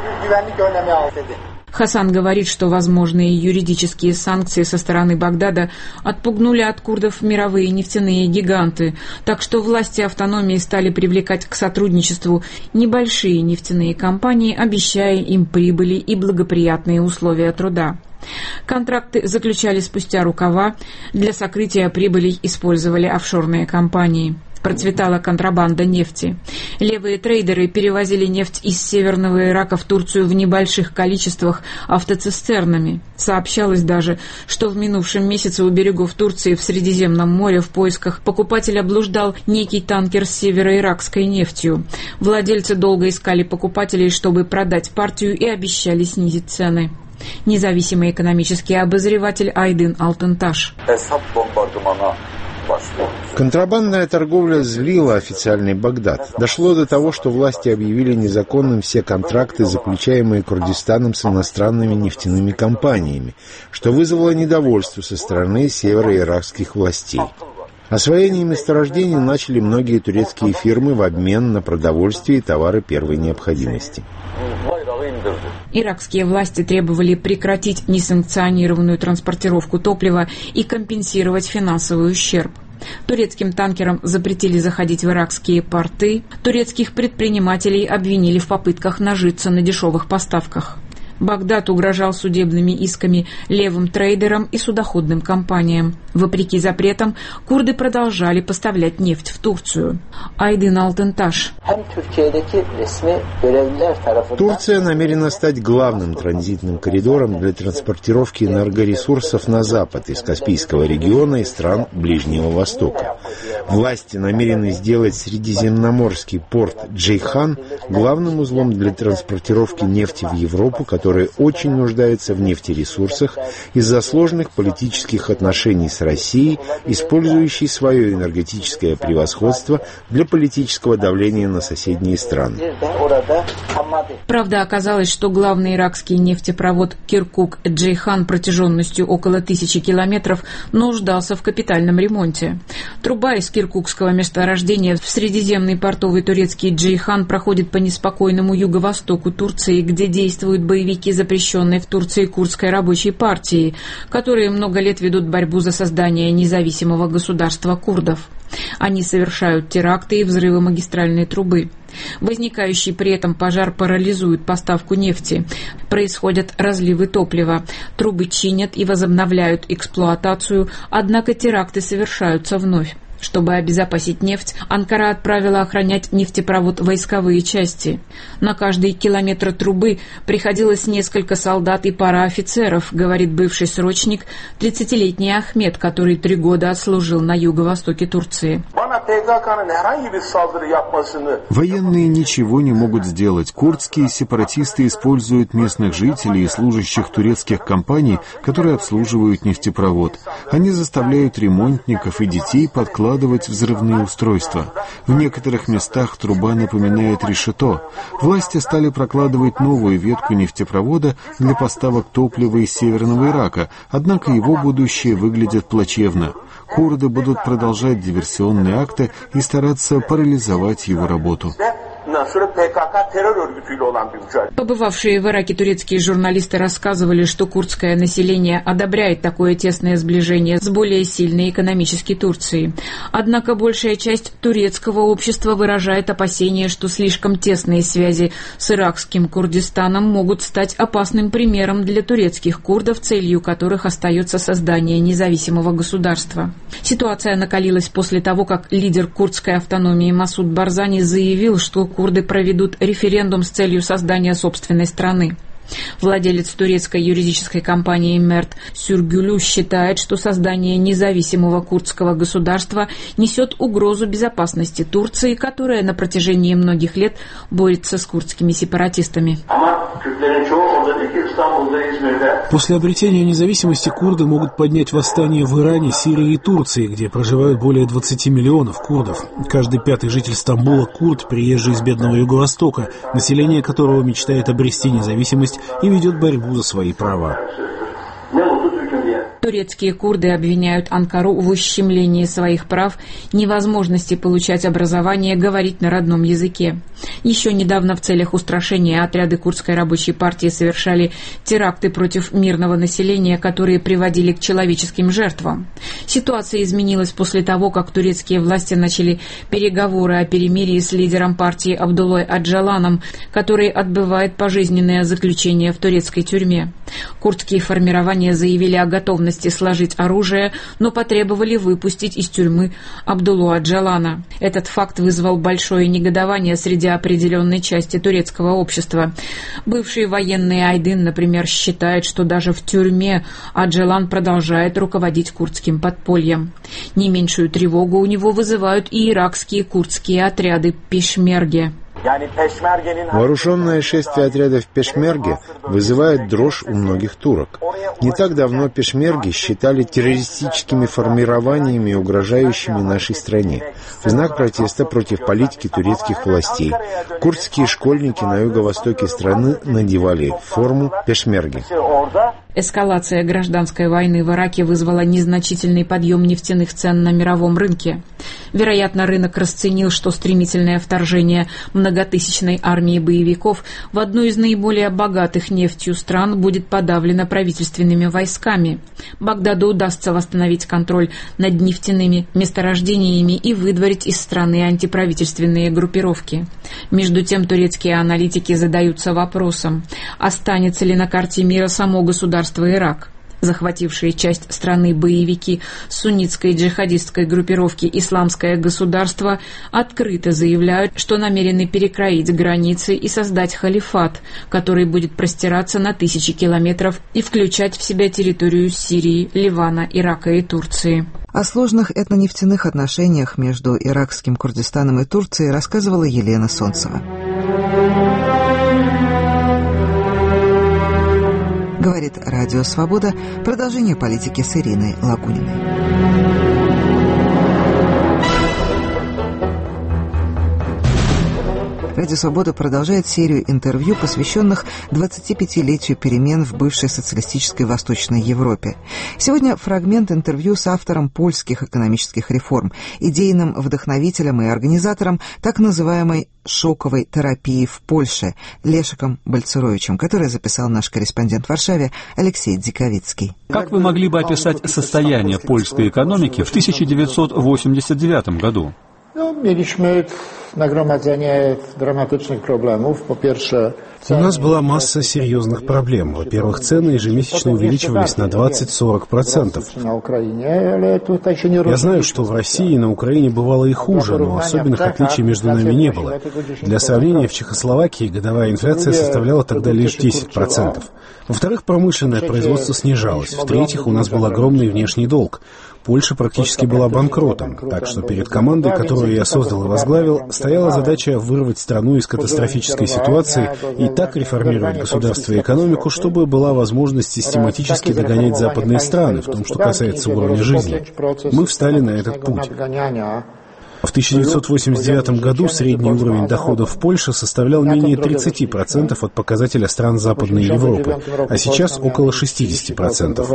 Хасан говорит, что возможные юридические санкции со стороны Багдада отпугнули от курдов мировые нефтяные гиганты, так что власти автономии стали привлекать к сотрудничеству небольшие нефтяные компании, обещая им прибыли и благоприятные условия труда. Контракты заключали спустя рукава, для сокрытия прибылей использовали офшорные компании. Процветала контрабанда нефти. Левые трейдеры перевозили нефть из северного Ирака в Турцию в небольших количествах автоцистернами. Сообщалось даже, что в минувшем месяце у берегов Турции в Средиземном море в поисках покупателя блуждал некий танкер с североиракской нефтью. Владельцы долго искали покупателей, чтобы продать партию, и обещали снизить цены. Независимый экономический обозреватель Айдын Алтынташ. Контрабандная торговля злила официальный Багдад. Дошло до того, что власти объявили незаконным все контракты, заключаемые Курдистаном с иностранными нефтяными компаниями, что вызвало недовольство со стороны североиракских властей. Освоение месторождений начали многие турецкие фирмы в обмен на продовольствие и товары первой необходимости. Иракские власти требовали прекратить несанкционированную транспортировку топлива и компенсировать финансовый ущерб. Турецким танкерам запретили заходить в иракские порты, турецких предпринимателей обвинили в попытках нажиться на дешевых поставках. Багдад угрожал судебными исками левым трейдерам и судоходным компаниям. Вопреки запретам, курды продолжали поставлять нефть в Турцию. Айдын Алтынташ. Турция намерена стать главным транзитным коридором для транспортировки энергоресурсов на запад из Каспийского региона и стран Ближнего Востока. Власти намерены сделать средиземноморский порт Джейхан главным узлом для транспортировки нефти в Европу, которая очень нуждается в нефтересурсах из-за сложных политических отношений с Россией, использующей свое энергетическое превосходство для политического давления на соседние страны. Правда, оказалось, что главный иракский нефтепровод Киркук-Джейхан протяженностью около тысячи километров нуждался в капитальном ремонте. Труба из киркукского месторождения в средиземный портовый турецкий Джейхан проходит по неспокойному юго-востоку Турции, где действуют боевики запрещенной в Турции курдской рабочей партии, которые много лет ведут борьбу за создание независимого государства курдов. Они совершают теракты и взрывы магистральной трубы. Возникающий при этом пожар парализует поставку нефти. Происходят разливы топлива. Трубы чинят и возобновляют эксплуатацию, однако теракты совершаются вновь. Чтобы обезопасить нефть, Анкара отправила охранять нефтепровод войсковые части. На каждый километр трубы приходилось несколько солдат и пара офицеров, говорит бывший срочник, тридцатилетний Ахмед, который три года отслужил на юго-востоке Турции. Военные ничего не могут сделать. Курдские сепаратисты используют местных жителей и служащих турецких компаний, которые обслуживают нефтепровод. Они заставляют ремонтников и детей подкладывать взрывные устройства. В некоторых местах труба напоминает решето. Власти стали прокладывать новую ветку нефтепровода для поставок топлива из Северного Ирака, однако его будущее выглядит плачевно. Курды будут продолжать диверсионные акты и стараться парализовать его работу. Побывавшие в Ираке турецкие журналисты рассказывали, что курдское население одобряет такое тесное сближение с более сильной экономически Турцией. Однако большая часть турецкого общества выражает опасения, что слишком тесные связи с иракским Курдистаном могут стать опасным примером для турецких курдов, целью которых остается создание независимого государства. Ситуация накалилась после того, как лидер курдской автономии Масуд Барзани заявил, что курды проведут референдум с целью создания собственной страны. Владелец турецкой юридической компании Мерт Сюргюлю считает, что создание независимого курдского государства несет угрозу безопасности Турции, которая на протяжении многих лет борется с курдскими сепаратистами. После обретения независимости курды могут поднять восстание в Иране, Сирии и Турции, где проживают более двадцати миллионов курдов. Каждый пятый житель Стамбула – курд, приезжий из бедного Юго-Востока, население которого мечтает обрести независимость и ведет борьбу за свои права. Турецкие курды обвиняют Анкару в ущемлении своих прав, невозможности получать образование, говорить на родном языке. Еще недавно в целях устрашения отряды курдской рабочей партии совершали теракты против мирного населения, которые приводили к человеческим жертвам. Ситуация изменилась после того, как турецкие власти начали переговоры о перемирии с лидером партии Абдуллой Аджаланом, который отбывает пожизненное заключение в турецкой тюрьме. Курдские формирования заявили о готовности сложить оружие, но потребовали выпустить из тюрьмы Абдуллу Аджалана. Этот факт вызвал большое негодование среди определенной части турецкого общества. Бывший военный Айдын, например, считает, что даже в тюрьме Аджалан продолжает руководить курдским подпольем. Не меньшую тревогу у него вызывают и иракские курдские отряды пешмерги. Вооруженное шествие отрядов пешмерги вызывает дрожь у многих турок. Не так давно пешмерги считали террористическими формированиями, угрожающими нашей стране. В знак протеста против политики турецких властей курдские школьники на юго-востоке страны надевали форму пешмерги. Эскалация гражданской войны в Ираке вызвала незначительный подъем нефтяных цен на мировом рынке. Вероятно, рынок расценил, что стремительное вторжение многотысячной армии боевиков в одну из наиболее богатых нефтью стран будет подавлено правительственными войсками. Багдаду удастся восстановить контроль над нефтяными месторождениями и выдворить из страны антиправительственные группировки. Между тем, турецкие аналитики задаются вопросом, останется ли на карте мира само государство Ирак. Захватившие часть страны боевики суннитской джихадистской группировки «Исламское государство» открыто заявляют, что намерены перекроить границы и создать халифат, который будет простираться на тысячи километров и включать в себя территорию Сирии, Ливана, Ирака и Турции. О сложных этнонефтяных отношениях между иракским Курдистаном и Турцией рассказывала Елена Солнцева. Говорит Радио Свобода. Продолжение политики с Ириной Лагуниной. Радио «Свобода» продолжает серию интервью, посвященных двадцатипятилетию перемен в бывшей социалистической Восточной Европе. Сегодня фрагмент интервью с автором польских экономических реформ, идейным вдохновителем и организатором так называемой шоковой терапии в Польше Лешиком Бальцеровичем, который записал наш корреспондент в Варшаве Алексей Диковицкий. Как вы могли бы описать состояние польской экономики в тысяча девятьсот восемьдесят девятом году? Mieliśmy nagromadzenie dramatycznych problemów. Po pierwsze, у нас была масса серьезных проблем. Во-первых, цены ежемесячно увеличивались на двадцать-сорок процентов. Я знаю, что в России и на Украине бывало и хуже, но особенных отличий между нами не было. Для сравнения, в Чехословакии годовая инфляция составляла тогда лишь десять процентов. Во-вторых, промышленное производство снижалось. В-третьих, у нас был огромный внешний долг. Польша практически была банкротом, так что перед командой, которую я создал и возглавил, стояла задача вырвать страну из катастрофической ситуации и так реформировать государство и экономику, чтобы была возможность систематически догонять западные страны в том, что касается уровня жизни. Мы встали на этот путь. В тысяча девятьсот восемьдесят девятом году средний уровень доходов в Польше составлял менее тридцати процентов от показателя стран Западной Европы, а сейчас около шестидесяти процентов.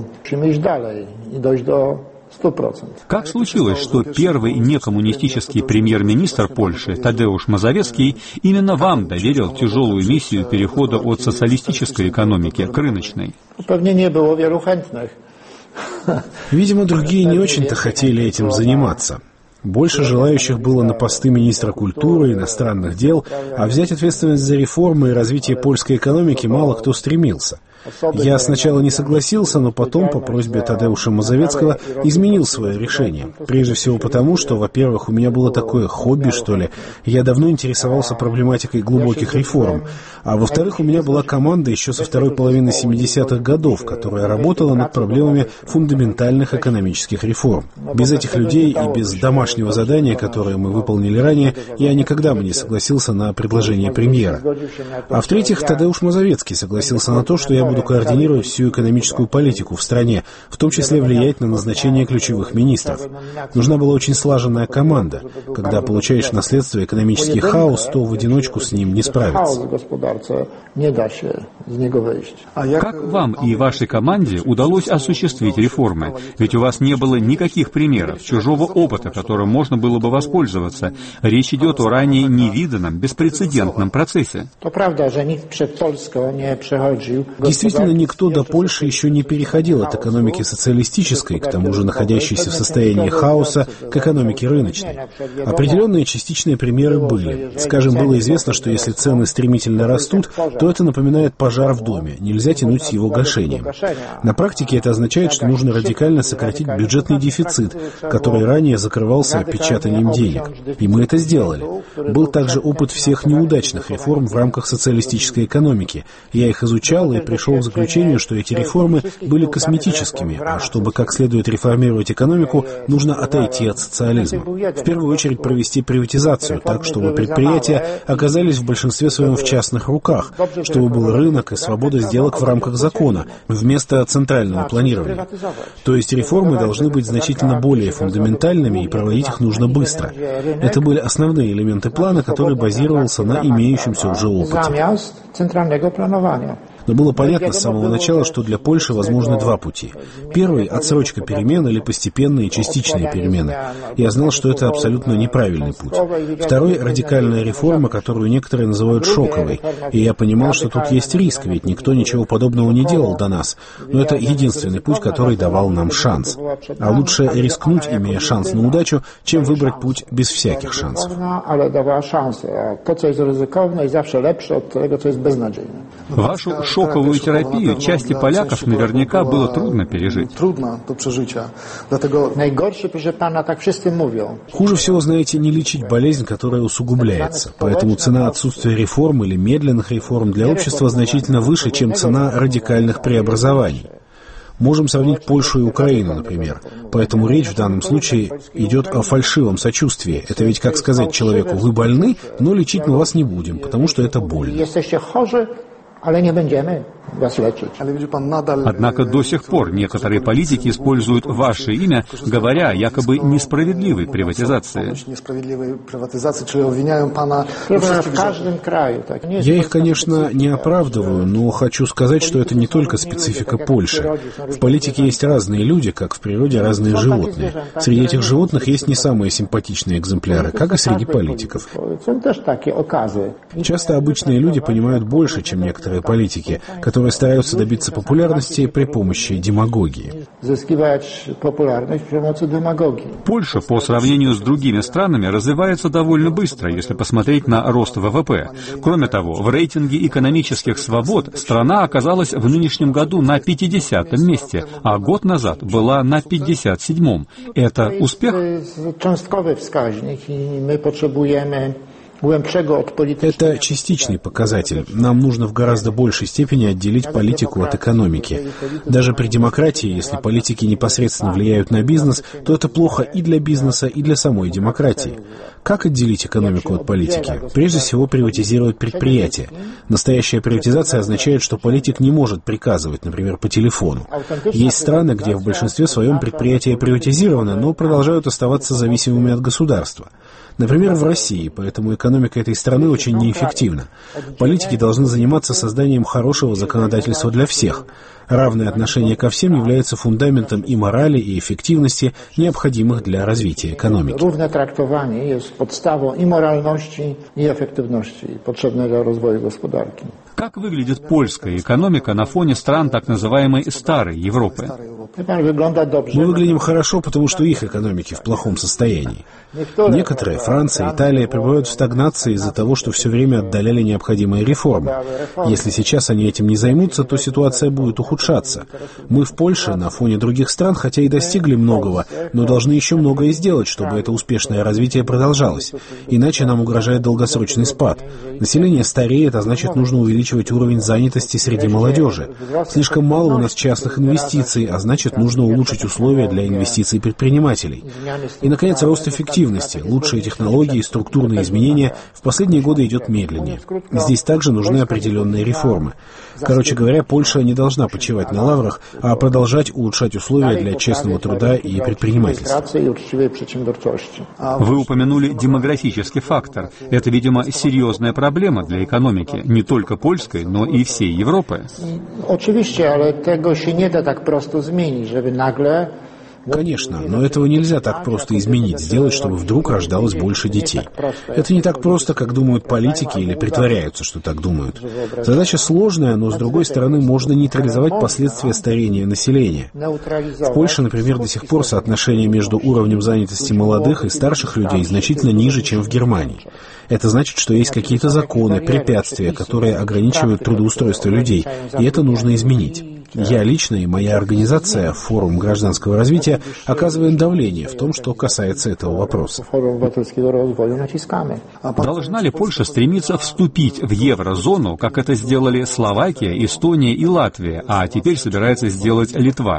Как случилось, что первый некоммунистический премьер-министр Польши Тадеуш Мазовецкий именно вам доверил тяжелую миссию перехода от социалистической экономики к рыночной? Видимо, другие не очень-то хотели этим заниматься. Больше желающих было на посты министра культуры и иностранных дел, а взять ответственность за реформы и развитие польской экономики мало кто стремился. Я сначала не согласился, но потом, по просьбе Тадеуша Мазовецкого, изменил свое решение. Прежде всего потому, что, во-первых, у меня было такое хобби, что ли, я давно интересовался проблематикой глубоких реформ, а во-вторых, у меня была команда еще со второй половины семидесятых годов, которая работала над проблемами фундаментальных экономических реформ. Без этих людей и без домашнего задания, которое мы выполнили ранее, я никогда бы не согласился на предложение премьера. А в-третьих, Тадеуш Мазовецкий согласился на то, что я буду буду координировать всю экономическую политику в стране, в том числе влиять на назначение ключевых министров. Нужна была очень слаженная команда. Когда получаешь в наследство экономический хаос, то в одиночку с ним не справиться. Как вам и вашей команде удалось осуществить реформы? Ведь у вас не было никаких примеров, чужого опыта, которым можно было бы воспользоваться. Речь идет о ранее невиданном, беспрецедентном процессе. Действительно, никто до Польши еще не переходил от экономики социалистической, к тому же находящейся в состоянии хаоса, к экономике рыночной. Определенные частичные примеры были. Скажем, было известно, что если цены стремительно растут, то это напоминает пожар в доме. Нельзя тянуть с его гашением. На практике это означает, что нужно радикально сократить бюджетный дефицит, который ранее закрывал занимался печатанием денег. И мы это сделали. Был также опыт всех неудачных реформ в рамках социалистической экономики. Я их изучал и пришел к заключению, что эти реформы были косметическими, а чтобы как следует реформировать экономику, нужно отойти от социализма. В первую очередь провести приватизацию так, чтобы предприятия оказались в большинстве своем в частных руках, чтобы был рынок и свобода сделок в рамках закона, вместо центрального планирования. То есть реформы должны быть значительно более фундаментальными, и проводить их нужно быстро. Это были основные элементы плана, который базировался на имеющемся уже опыте. Но было понятно с самого начала, что для Польши возможны два пути. Первый — отсрочка перемен или постепенные частичные перемены. Я знал, что это абсолютно неправильный путь. Второй — радикальная реформа, которую некоторые называют шоковой. И я понимал, что тут есть риск, ведь никто ничего подобного не делал до нас. Но это единственный путь, который давал нам шанс. А лучше рискнуть, имея шанс на удачу, чем выбрать путь без всяких шансов. Вашу шоковую терапию части поляков наверняка было трудно пережить. Хуже всего, знаете, не лечить болезнь, которая усугубляется. Поэтому цена отсутствия реформ или медленных реформ для общества значительно выше, чем цена радикальных преобразований. Можем сравнить Польшу и Украину, например. Поэтому речь в данном случае идет о фальшивом сочувствии. Это ведь как сказать человеку: вы больны, но лечить мы вас не будем, потому что это больно. Однако до сих пор некоторые политики используют ваше имя, говоря о якобы несправедливой приватизации. Я их, конечно, не оправдываю, но хочу сказать, что это не только специфика Польши. В политике есть разные люди, как в природе разные животные. Среди этих животных есть не самые симпатичные экземпляры, как и среди политиков. Часто обычные люди понимают больше, чем некоторые политики, которые стараются добиться популярности при помощи демагогии. Польша, по сравнению с другими странами, развивается довольно быстро, если посмотреть на рост ВВП. Кроме того, в рейтинге экономических свобод страна оказалась в нынешнем году на пятидесятом месте, а год назад была на пятьдесят седьмом. Это успех? Это частичный показатель. Нам нужно в гораздо большей степени отделить политику от экономики. Даже при демократии, если политики непосредственно влияют на бизнес, то это плохо и для бизнеса, и для самой демократии. Как отделить экономику от политики? Прежде всего, приватизировать предприятия. Настоящая приватизация означает, что политик не может приказывать, например, по телефону. Есть страны, где в большинстве своем предприятия приватизированы, но продолжают оставаться зависимыми от государства. Например, в России, поэтому экономика этой страны очень неэффективна. Политики должны заниматься созданием хорошего законодательства для всех. Равное отношение ко всем является фундаментом и морали, и эффективности, необходимых для развития экономики. Równe traktowanie jest podstawą i moralności, i efektywności potrzebnej dla rozwoju gospodarki. Как выглядит польская экономика на фоне стран так называемой старой Европы? Мы выглядим хорошо, потому что их экономики в плохом состоянии. Некоторые, Франция, Италия, пребывают в стагнации из-за того, что все время отдаляли необходимые реформы. Если сейчас они этим не займутся, то ситуация будет ухудшаться. Мы в Польше на фоне других стран, хотя и достигли многого, но должны еще многое сделать, чтобы это успешное развитие продолжалось. Иначе нам угрожает долгосрочный спад. Население стареет, а значит, нужно увеличивать уровень занятости среди молодежи. Слишком мало у нас частных инвестиций, а значит, нужно улучшить условия для инвестиций предпринимателей. И, наконец, рост эффективности, лучшие технологии и структурные изменения в последние годы идет медленнее. Здесь также нужны определенные реформы. Короче говоря, Польша не должна почивать на лаврах, а продолжать улучшать условия для честного труда и предпринимательства. Вы упомянули демографический фактор. Это, видимо, серьезная проблема для экономики, не только польской, но и всей Европы. Oczywiście, ale tego się nie da tak prosto zmienić, żeby nagle Конечно, но этого нельзя так просто изменить, сделать, чтобы вдруг рождалось больше детей. Это не так просто, как думают политики или притворяются, что так думают. Задача сложная, но, с другой стороны, можно нейтрализовать последствия старения населения. В Польше, например, до сих пор соотношение между уровнем занятости молодых и старших людей значительно ниже, чем в Германии. Это значит, что есть какие-то законы, препятствия, которые ограничивают трудоустройство людей, и это нужно изменить. Я лично и моя организация, Форум гражданского развития, оказываем давление в том, что касается этого вопроса. Должна ли Польша стремиться вступить в еврозону, как это сделали Словакия, Эстония и Латвия, а теперь собирается сделать Литва?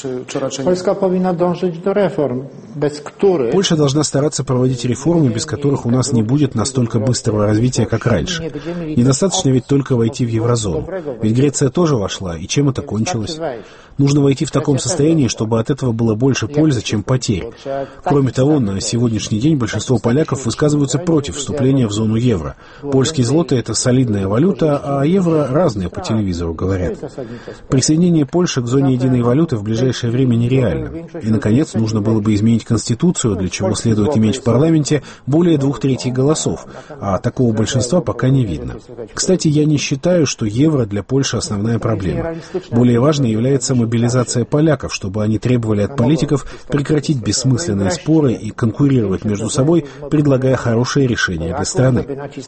Польша должна стараться проводить реформы, без которых у нас не будет настолько быстрого развития, как раньше. Недостаточно ведь только войти в еврозону. Ведь Греция тоже вошла, и чем это кончилось? Нужно войти в таком состоянии, чтобы от этого было больше пользы, чем потерь. Кроме того, на сегодняшний день большинство поляков высказываются против вступления в зону евро. Польский злоты — это солидная валюта, а евро разные по телевизору говорят. Присоединение Польши к зоне единой валюты в ближайшее время нереально. И, наконец, нужно было бы изменить Конституцию, для чего следует иметь в парламенте более двух третей голосов, а такого большинства пока не видно. Кстати, я не считаю, что евро для Польши основная проблема. Более важной является мобилизация поляков, чтобы они требовали от политиков прекратить бессмысленные споры и конкурировать между собой, предлагая хорошие решения для страны.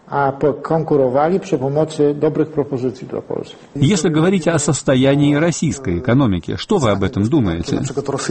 Если говорить о состоянии российской экономики, что вы об этом думаете?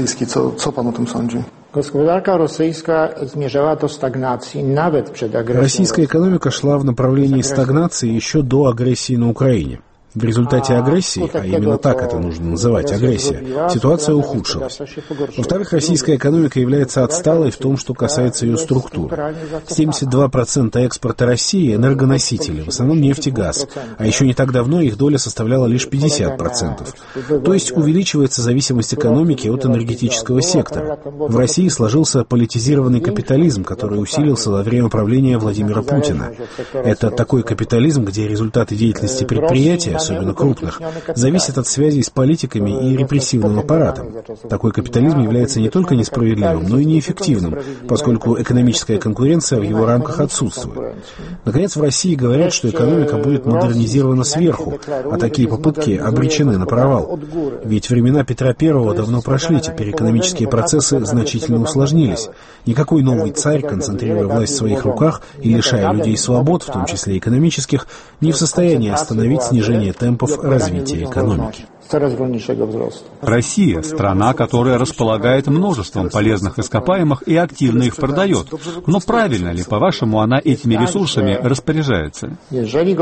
Российская экономика шла в направлении стагнации еще до агрессии на Украине. В результате агрессии, а именно так это нужно называть, агрессия, ситуация ухудшилась. Во-вторых, российская экономика является отсталой в том, что касается ее структуры. семьдесят два процента экспорта России – энергоносители, в основном нефть и газ, а еще не так давно их доля составляла лишь пятьдесят процентов. То есть увеличивается зависимость экономики от энергетического сектора. В России сложился политизированный капитализм, который усилился во время правления Владимира Путина. Это такой капитализм, где результаты деятельности предприятия, особенно крупных, зависит от связей с политиками и репрессивным аппаратом. Такой капитализм является не только несправедливым, но и неэффективным, поскольку экономическая конкуренция в его рамках отсутствует. Наконец, в России говорят, что экономика будет модернизирована сверху, а такие попытки обречены на провал. Ведь времена Петра Первого давно прошли, теперь экономические процессы значительно усложнились. Никакой новый царь, концентрируя власть в своих руках и лишая людей свобод, в том числе экономических, не в состоянии остановить снижение темпов развития экономики. Россия – страна, которая располагает множеством полезных ископаемых и активно их продает. Но правильно ли, по-вашему, она этими ресурсами распоряжается? Если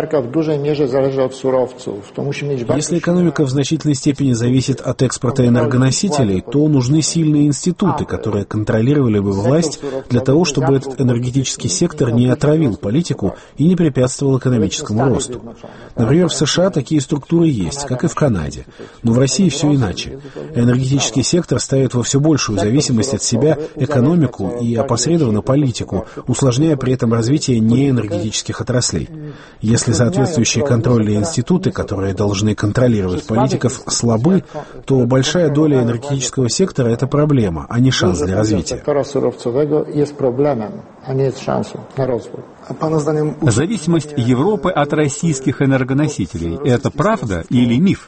экономика в значительной степени зависит от экспорта энергоносителей, то нужны сильные институты, которые контролировали бы власть для того, чтобы этот энергетический сектор не отравил политику и не препятствовал экономическому росту. Например, в США такие структуры есть, как и в Канаде. Но в России все иначе. Энергетический сектор ставит во все большую зависимость от себя экономику и опосредованно политику, усложняя при этом развитие неэнергетических отраслей. Если соответствующие контрольные институты, которые должны контролировать политиков, слабы, то большая доля энергетического сектора – это проблема, а не шанс для развития. Зависимость Европы от российских энергоносителей – это правда или миф?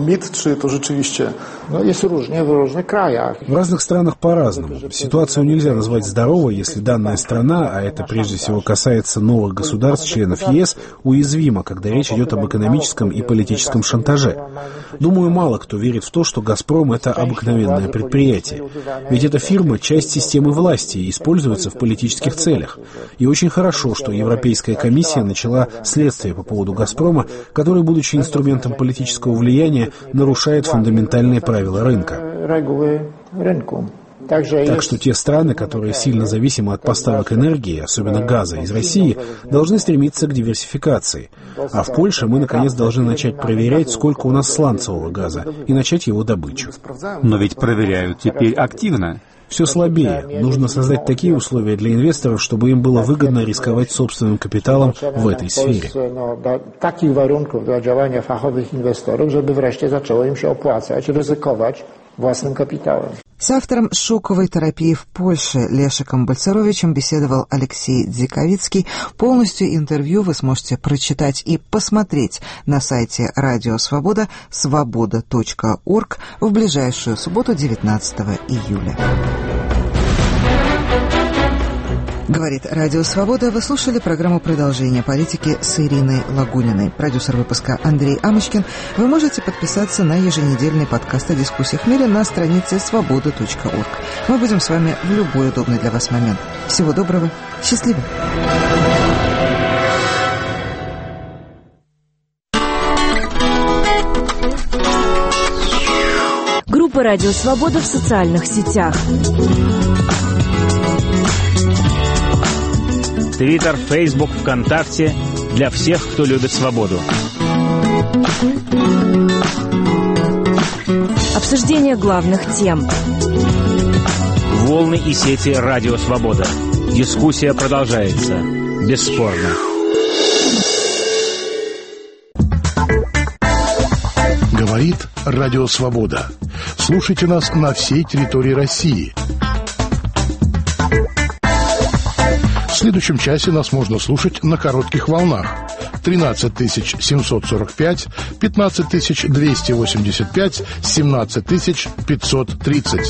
В разных странах по-разному. Ситуацию нельзя назвать здоровой, если данная страна, а это прежде всего касается новых государств, членов ЕС, уязвима, когда речь идет об экономическом и политическом шантаже. Думаю, мало кто верит в то, что «Газпром» — это обыкновенное предприятие. Ведь эта фирма — часть системы власти и используется в политических целях. И очень хорошо, что Европейская комиссия начала следствие по поводу «Газпрома», который, будучи инструментом политического влияния, нарушает фундаментальные правила рынка. Так что те страны, которые сильно зависимы от поставок энергии, особенно газа из России, должны стремиться к диверсификации. А в Польше мы, наконец, должны начать проверять, сколько у нас сланцевого газа, и начать его добычу. Но ведь проверяют теперь активно. Все слабее. Нужно создать такие условия для инвесторов, чтобы им было выгодно рисковать собственным капиталом в этой сфере. Takich warunków dla działania fachowych inwestorów, żeby wreszcie zaczęło im się opłacać, ryzykować własnym kapitałem. С автором шоковой терапии в Польше Лешиком Бальцеровичем беседовал Алексей Дзиковицкий. Полностью интервью вы сможете прочитать и посмотреть на сайте Радио Свобода свобода точка орг в ближайшую субботу, девятнадцатого июля. Говорит Радио Свобода. Вы слушали программу «Продолжение политики» с Ириной Лагуниной. Продюсер выпуска Андрей Амочкин. Вы можете подписаться на еженедельный подкаст о дискуссиях в мире на странице свобода точка орг. Мы будем с вами в любой удобный для вас момент. Всего доброго. Счастливо. Группа «Радио Свобода» в социальных сетях. Твиттер, Фейсбук, ВКонтакте для всех, кто любит свободу. Обсуждение главных тем. Волны и сети «Радио Свобода». Дискуссия продолжается. Бесспорно. Говорит Радио Свобода. Слушайте нас на всей территории России. В следующем часе нас можно слушать на коротких волнах. тринадцать тысяч семьсот сорок пять, пятнадцать тысяч двести восемьдесят пять, семнадцать тысяч пятьсот тридцать.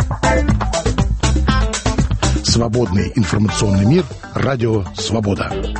Свободный информационный мир. Радио Свобода.